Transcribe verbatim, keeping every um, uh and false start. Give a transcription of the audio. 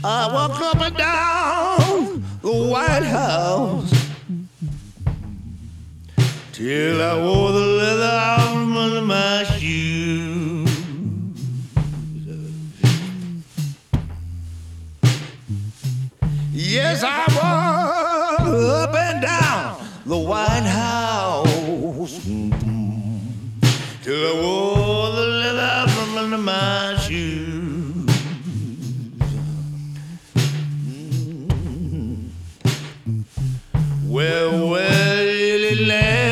I walked up and down the White House till I wore the leather out from under my shoes. Yes, I walked up and down the White House till I wore the leather out from under my shoes. Well, well, land.